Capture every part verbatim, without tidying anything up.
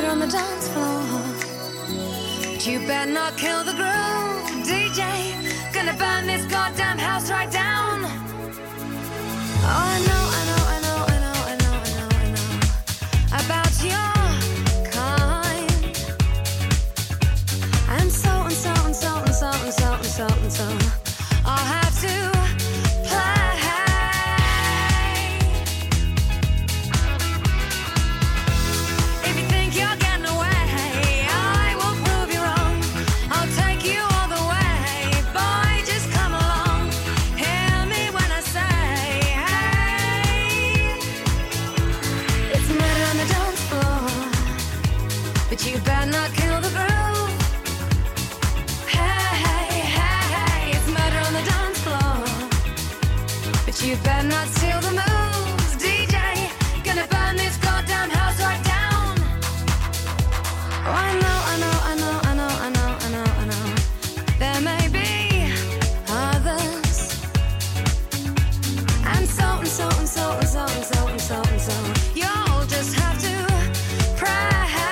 murder on the dance floor. But you better not kill the groove, D J. Gonna burn this goddamn house right down. Oh, I know, I know, I know, I know, I know, I know, I know about your kind. And so and so and so and so and so and so and so I'll have to play. If you think you're getting away, I will prove you wrong. I'll take you all the way. Boy, just come along. Hear me when I say, hey. It's murder on the dance floor, but you better not kill the groove. Hey, hey, hey, hey. It's murder on the dance floor, but you better not steal the moves, D J. Gonna burn this goddamn house right down. Oh, I know, I know, I know, I know, I know, I know, I know. There may be others, and so and so and so and so and so and so and so. You'll just have to pray.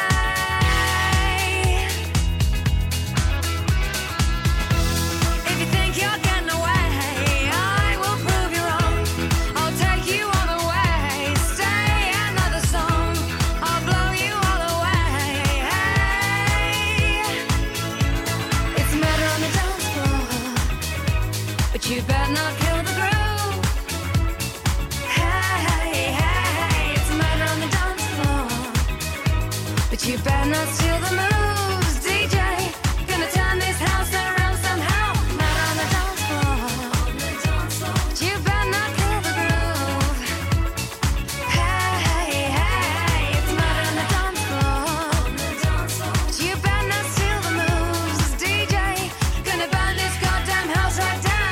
If you think you're getting away, I will prove you wrong. I'll take you all the way. Stay another song. I'll blow you all away. Hey. It's murder on the dance floor, but you better not kill the groove. Hey, hey, hey. It's murder on the dance floor, but you better not steal the moves, D J. Gonna turn this house around somehow. Murder on the dance floor, but you better not kill the groove. Hey, hey, hey. It's murder on the dance floor, but you better not steal the moves, D J. Gonna burn this goddamn house right down.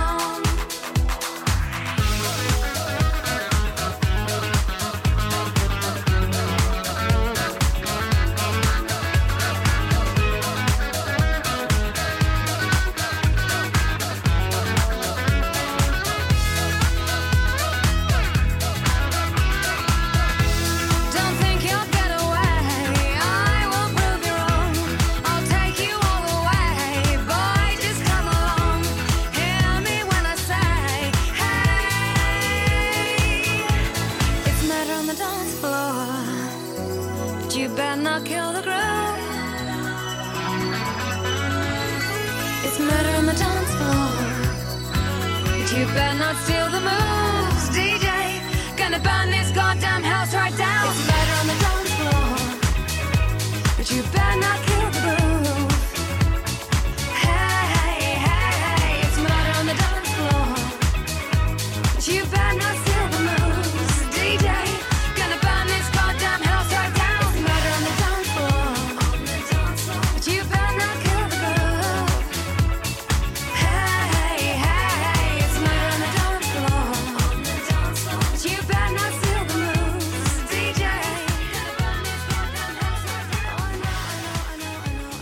Don't think you'll get away. I will prove you wrong. I'll take you all the way. Boy, just come along. Hear me when I say, hey. It's murder on the dance floor, but you better not kill the groove. It's murder on the dance floor, but you better not steal the moves, D J. Gonna burn this goddamn house right down. It's murder on the dance floor, but you better not kill the groove. Hey, hey, hey, hey. It's murder on the dance floor, but you better